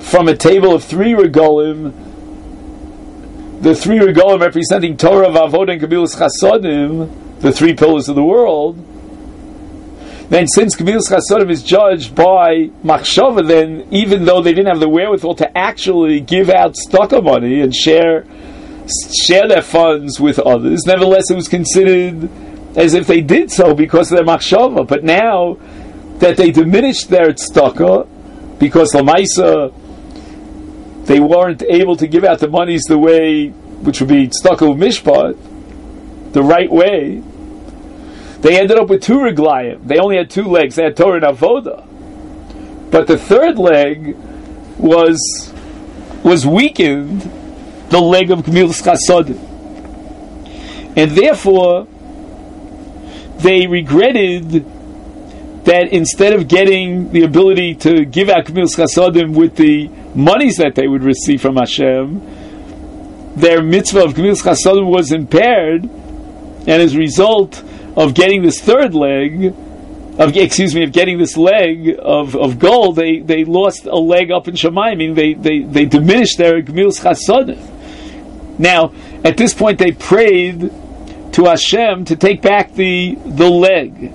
from a table of 3 regalim, the 3 regalim representing Torah, Vavoda, and Gemilas Chasodim, the 3 pillars of the world, then since Gemilas Chasodim is judged by Machshava, then even though they didn't have the wherewithal to actually give out tzedakah money and share their funds with others, nevertheless it was considered as if they did so because of their Machshava. But now that they diminished their tzedakah, because Lamaisa, they weren't able to give out the monies the way, which would be tzedakah mishpat, the right way, they ended up with 2 reglayim. They only had 2 legs. They had Torah and Avoda. But the 3rd leg was weakened, the leg of Gemilas Chasodim. And therefore, they regretted that instead of getting the ability to give out Gemilas Chasodim with the monies that they would receive from Hashem, their mitzvah of Gemilas Chasodim was impaired, and as a result of getting this 3rd leg, of getting this leg of gold, they lost a leg up in Shamayim. I mean, they diminished their Gemilas Chasodim. Now, at this point, they prayed to Hashem to take back the leg.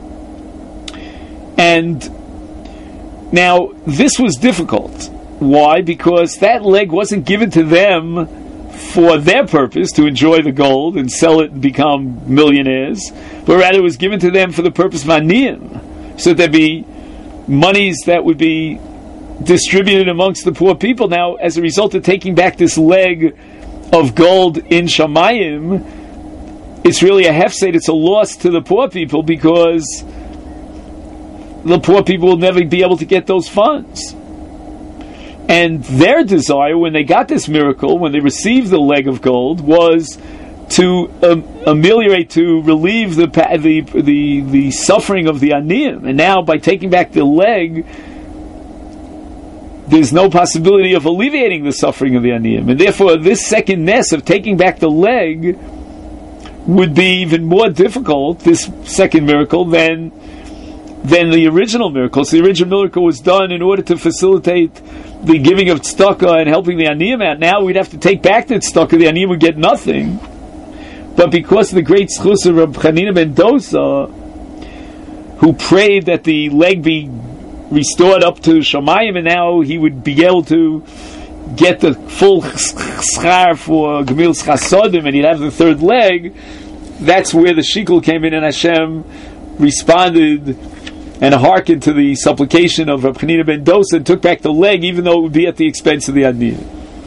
And now, this was difficult. Why? Because that leg wasn't given to them for their purpose, to enjoy the gold and sell it and become millionaires, but rather it was given to them for the purpose of aniyim, so that there'd be monies that would be distributed amongst the poor people. Now, as a result of taking back this leg of gold in Shamayim, it's really a hefsed, it's a loss to the poor people, because the poor people will never be able to get those funds. And their desire, when they got this miracle, when they received the leg of gold, was to ameliorate, to relieve the suffering of the aniyim. And now, by taking back the leg, there's no possibility of alleviating the suffering of the aniyim. And therefore, this second ness of taking back the leg would be even more difficult, this second miracle, than the original miracle. So the original miracle was done in order to facilitate the giving of tzedakah and helping the aniyim out. Now we'd have to take back the tzedakah, the aniyim would get nothing. But because of the great schus of Reb Chanina ben Dosa, who prayed that the leg be restored up to Shamayim, and now he would be able to get the full schar for Gemilas Chasodim, and he'd have the 3rd leg, that's where the shikul came in, and Hashem responded and hearkened to the supplication of Reb Chanina ben Dosa and took back the leg, even though it would be at the expense of the aniyim.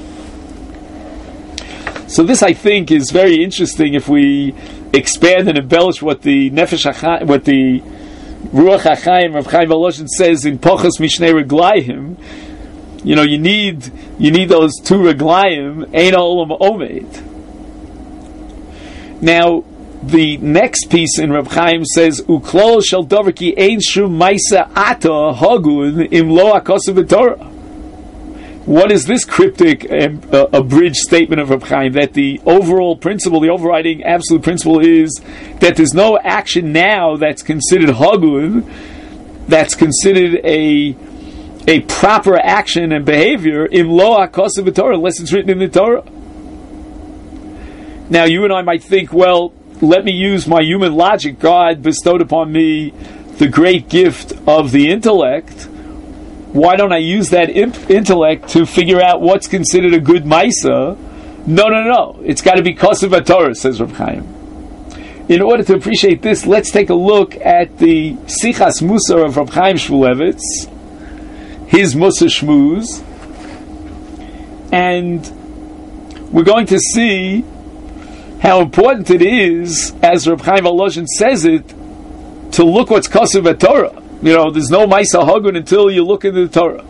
So this, I think, is very interesting if we expand and embellish what the Nefesh HaChaim, what the Ruach HaChaim, Rav Chaim Volozhin says in Pochos Mishnei Reglayim. You know, you need those 2 reglayim, Ein Ha'olam Omed. Now, the next piece in Reb Chaim says, "Uklol shel dover ki ein shum ma'isa ata hagun im lo hakosav b'Torah." What is this cryptic, abridged statement of Reb Chaim? That the overall principle, the overriding absolute principle, is that there's no action now that's considered hagun, that's considered a proper action and behavior, im lo hakosav b'Torah, unless it's written in the Torah. Now, you and I might think, well, let me use my human logic. God bestowed upon me the great gift of the intellect. Why don't I use that intellect to figure out what's considered a good Maisa? No. It's got to be Kosev HaTorah, says Reb Chaim. In order to appreciate this, let's take a look at the Sichas Musar of Reb Chaim Shmulevitz, his Musar Shmuz, and we're going to see how important it is, as Reb Chaim Volozhin says it, to look what's Kosev HaTorah. You know, there's no Maisa Hagun until you look into the Torah.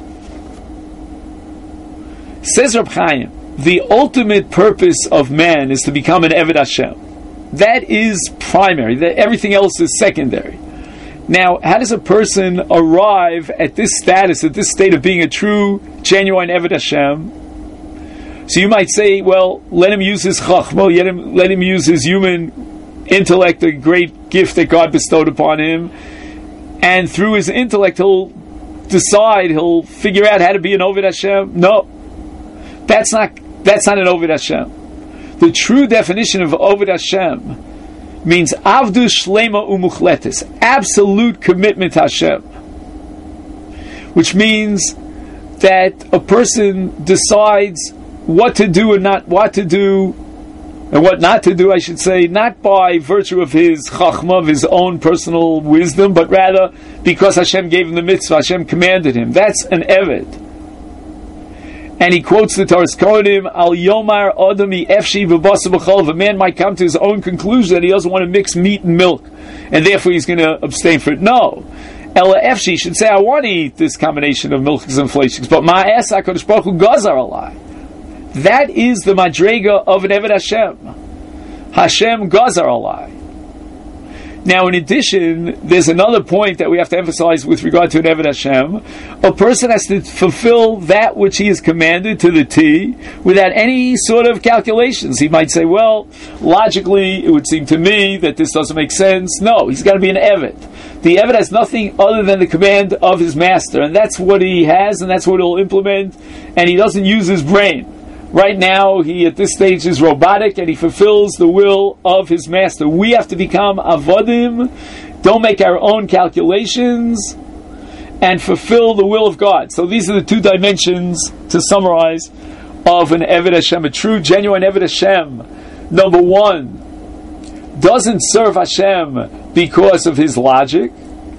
Says Reb Chaim, the ultimate purpose of man is to become an Eved Hashem. That is primary. Everything else is secondary. Now, how does a person arrive at this status, at this state of being a true, genuine Eved Hashem? So you might say, well, let him use his chachma, let him use his human intellect, a great gift that God bestowed upon him, and through his intellect he'll decide, he'll figure out how to be an Oved Hashem. No, that's not an Oved Hashem. The true definition of Oved Hashem means Avdu Shlema Umuchletis, absolute commitment to Hashem, which means that a person decides what to do and not what to do, and what not to do, I should say, not by virtue of his chachma, of his own personal wisdom, but rather because Hashem gave him the mitzvah, Hashem commanded him. That's an Eved. And he quotes the Torah's Kohanim, Al Yomar Odami Efshi V'Basa B'Chol. A man might come to his own conclusion that he doesn't want to mix meat and milk, and therefore he's going to abstain from it. No. Ella Efshi should say, I want to eat this combination of milks and fleshings, but Ma'es HaKadosh Baruch Hu Gazar Alai. That is the madrega of an Eved Hashem. Hashem Gazar Alai. Now, in addition, there's another point that we have to emphasize with regard to an Eved Hashem. A person has to fulfill that which he is commanded to the T without any sort of calculations. He might say, well, logically, it would seem to me that this doesn't make sense. No, he's got to be an Eved. The Eved has nothing other than the command of his master, and that's what he has, and that's what he'll implement, and he doesn't use his brain. Right now, he at this stage is robotic, and he fulfills the will of his master. We have to become avodim, don't make our own calculations, and fulfill the will of God. So these are the two dimensions, to summarize, of an Eved Hashem. A true, genuine Eved Hashem, number one, doesn't serve Hashem because of his logic,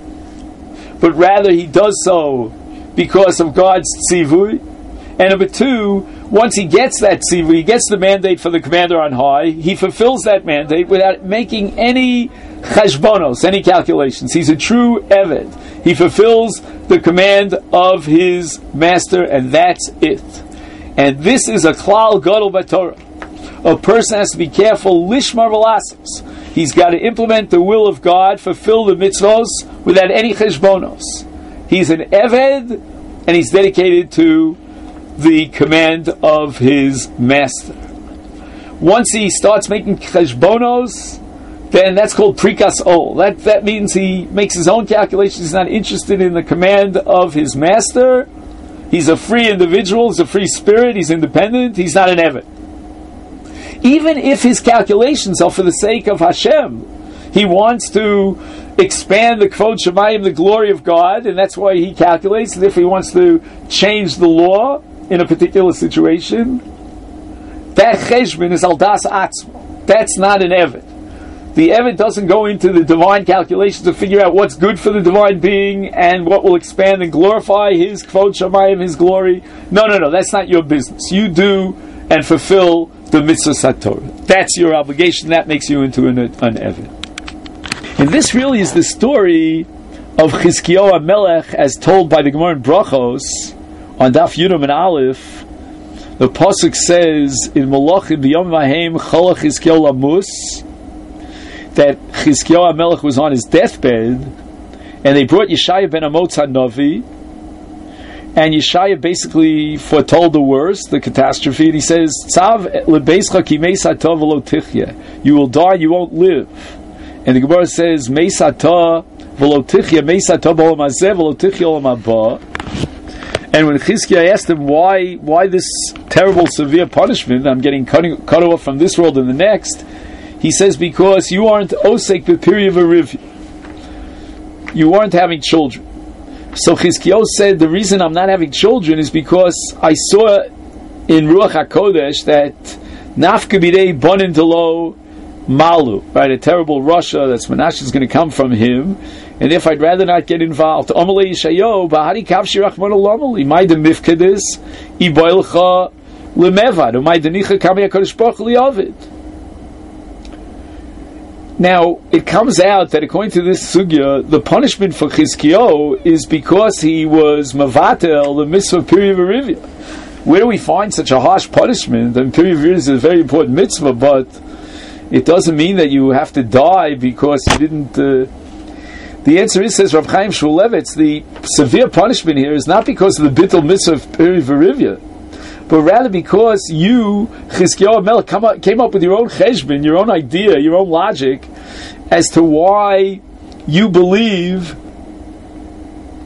but rather he does so because of God's tzivui. And number two, once he gets that tzivui, he gets the mandate for the commander on high, he fulfills that mandate without making any cheshbonos, any calculations. He's a true Eved. He fulfills the command of his master, and that's it. And this is a klal gadol b'Torah. A person has to be careful, lishmar v'lasos. He's got to implement the will of God, fulfill the mitzvos without any cheshbonos. He's an Eved, and he's dedicated to the command of his master. Once he starts making cheshbonos, then that's called prikas ol. That means he makes his own calculations. He's not interested in the command of his master. He's a free individual. He's a free spirit. He's independent. He's not an Eved. Even if his calculations are for the sake of Hashem, he wants to expand the kvod shemayim, the glory of God, and that's why he calculates. And if he wants to change the law in a particular situation, that cheshbon is al das atzmo. That's not an Eved. The Eved doesn't go into the divine calculations to figure out what's good for the divine being and what will expand and glorify his kvod shamayim, his glory. No, that's not your business. You do and fulfill the mitzvah satorah. That's your obligation. That makes you into an Eved. And this really is the story of Chizkiyahu HaMelech as told by the Gemara in Brachos on Daf Yudam and Aleph. The pasuk says in Malachim b'yom v'haim chala Chizkiyahu lamus, that Chizkiyahu HaMelech was on his deathbed, and they brought Yeshaya ben Amoz HaNavi, and Yeshaya basically foretold the worst, the catastrophe, and he says, Tzav lebeischa ki meis atah v'lo tichya. You will die, you won't live. And the Gemara says, meis atah v'lo tichya, meis atah b'olam hazeh v'lo tichya olam haba. And when Chizkiah asked him why this terrible, severe punishment, I'm getting cut off from this world and the next, he says, because you aren't osek b'piri v'riv. You aren't having children. So Chizkiyahu said, the reason I'm not having children is because I saw in Ruach HaKodesh that nafka bidei bonin telo malu, right, a terrible Russia that's Menashe is going to come from him, and if I'd rather not get involved. Omalei Yeshayo, bahari kavshi rachman olamali, my demifkedis, iboilcha lemevad, umay denicha kami HaKadosh Baruch Hu li'ovid. Now, it comes out that according to this sugya, the punishment for Chizkiyahu is because he was mavatel, the mitzvah Piri V'Rivya. Where do we find such a harsh punishment? And Piri V'Rivya is a very important mitzvah, but it doesn't mean that you have to die because you didn't... The answer is, says Rav Chaim Shmulevitz, the severe punishment here is not because of the bittul mitzvah of Piri V'Rivya, but rather because you, Chizkiyahu HaMelech, came up with your own cheshbon, your own idea, your own logic, as to why you believe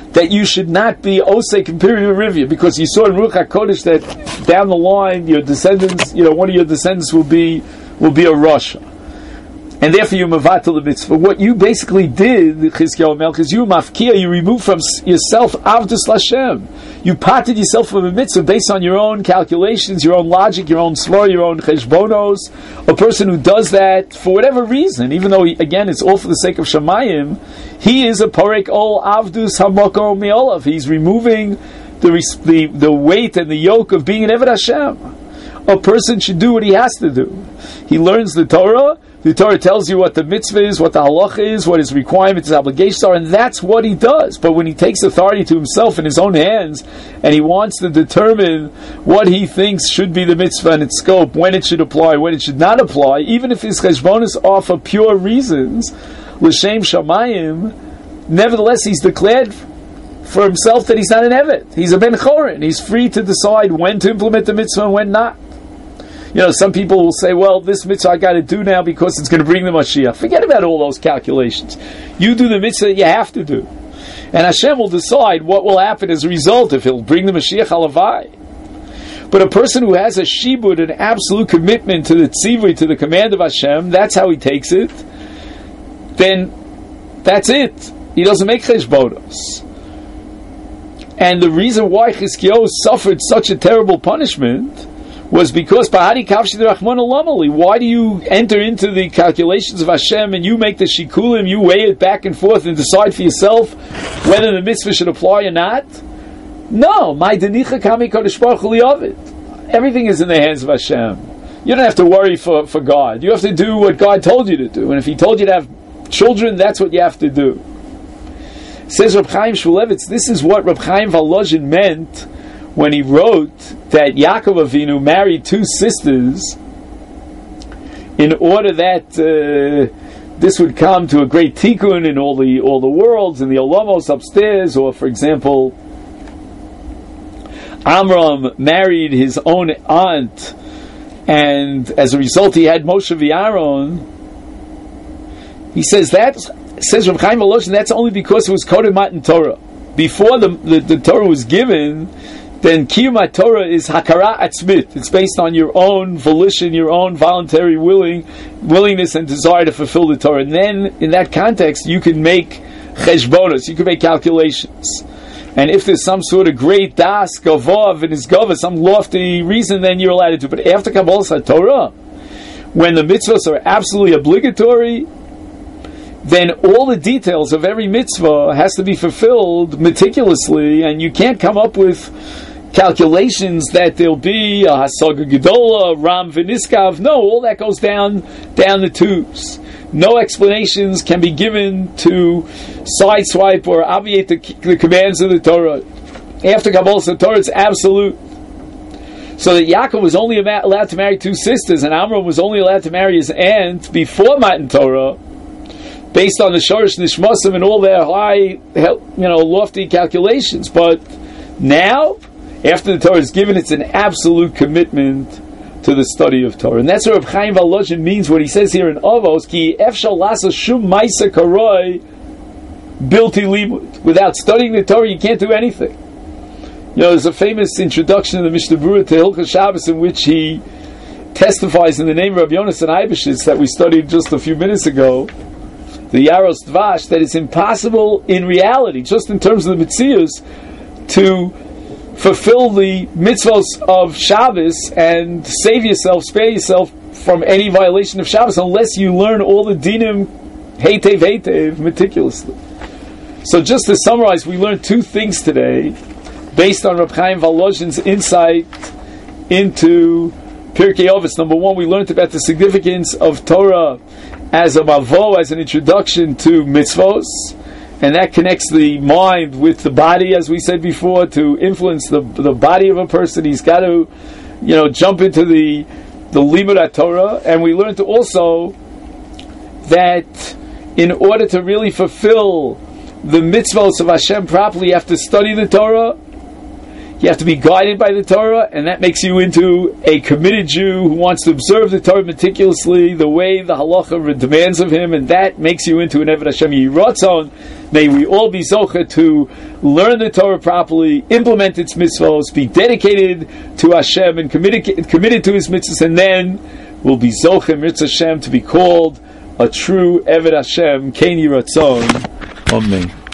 that you should not be osek in period rivia, because you saw in Ruach HaKodesh that down the line your descendants, one of your descendants will be a Rasha. And therefore you mavatal the mitzvah. What you basically did, Chizkiyahu Melech, is you mafkia, you removed from yourself avdus Lashem. You parted yourself from a mitzvah based on your own calculations, your own logic, your own svar, your own cheshbonos. A person who does that for whatever reason, even though again it's all for the sake of Shamayim, he is a parek ol avdus hamoko me'olav. He's removing the weight and the yoke of being an Eved Hashem. A person should do what he has to do. He learns the Torah. The Torah tells you what the mitzvah is, what the halacha is, what his requirements, his obligations are, and that's what he does. But when he takes authority to himself in his own hands, and he wants to determine what he thinks should be the mitzvah and its scope, when it should apply, when it should not apply, even if his cheshbonos are for pure reasons, l'shem shamayim, nevertheless he's declared for himself that he's not an Evet. He's a ben chorin. He's free to decide when to implement the mitzvah and when not. Some people will say, well, this mitzvah I got to do now because it's going to bring the Mashiach. Forget about all those calculations. You do the mitzvah that you have to do. And Hashem will decide what will happen as a result, if he'll bring the Mashiach halavai. But a person who has a shibud, an absolute commitment to the tzivui, to the command of Hashem, that's how he takes it, then that's it. He doesn't make cheshbonos. And the reason why Chizkiyahu suffered such a terrible punishment was because Bahari Kavshi Rachman Alamali. Why do you enter into the calculations of Hashem and you make the shikulim, you weigh it back and forth and decide for yourself whether the mitzvah should apply or not? No, my denicha kami kodesh baruch hu li'ovid. Everything is in the hands of Hashem. You don't have to worry for God. You have to do what God told you to do. And if He told you to have children, that's what you have to do. Says Reb Chaim Shmulevitz, this is what Reb Chaim Volozhin meant when he wrote that Yaakov Avinu married two sisters in order that this would come to a great tikkun in all the worlds, in the olamos upstairs. Or, for example, Amram married his own aunt, and as a result he had Moshe v'Aaron. He says says Reb Chaim Volozhin, that's only because it was Kodem Matan Torah. Before the Torah was given, then Kiyum Torah is Hakara Atzmit. It's based on your own volition, your own voluntary willingness and desire to fulfill the Torah. And then, in that context, you can make cheshbonos, you can make calculations. And if there's some sort of great das, gavov, and isgava, some lofty reason, then you're allowed to do. But after Kabbalas Torah, when the mitzvahs are absolutely obligatory, then all the details of every mitzvah has to be fulfilled meticulously, and you can't come up with calculations that there'll be a Hasaga Gedola, Ram Viniskav. No, all that goes down the tubes. No explanations can be given to sideswipe or obviate the commands of the Torah. After Kabbalas Torah, it's absolute. So that Yaakov was only allowed to marry two sisters, and Amram was only allowed to marry his aunt before Matan Torah, based on the Shorish Nishmasim and all their high, lofty calculations. But now, after the Torah is given, it's an absolute commitment to the study of Torah. And that's what Reb Chaim Volozhin means when he says here in Avos, Ki efshal lasa shum maisa karoi bilti limud. Without studying the Torah, you can't do anything. There's a famous introduction in the Mishnah Berurah to Hilchos Shabbos in which he testifies in the name of Rabbi Yonasan Eibeshitz that we studied just a few minutes ago, the Yaros Dvash, that it's impossible in reality, just in terms of the Metzius, to fulfill the mitzvos of Shabbos and save yourself, spare yourself from any violation of Shabbos unless you learn all the dinim heitev meticulously. So just to summarize, we learned two things today based on Reb Chaim Volozhin's insight into Pirkei Avos. Number one, we learned about the significance of Torah as a mavo, as an introduction to mitzvos, and that connects the mind with the body, as we said before, to influence the body of a person. He's got to, jump into the limud Torah. And we learned also that in order to really fulfill the mitzvos of Hashem properly, you have to study the Torah, You have to be guided by the Torah, and that makes you into a committed Jew who wants to observe the Torah meticulously, the way the halacha demands of him, and that makes you into an Eved Hashem Yiratzon. May we all be zocha to learn the Torah properly, implement its mitzvahs, be dedicated to Hashem and committed to His mitzvahs, and then we'll be zocha Mirz Hashem to be called a true Eved Hashem Kein Yiratzon. Amen.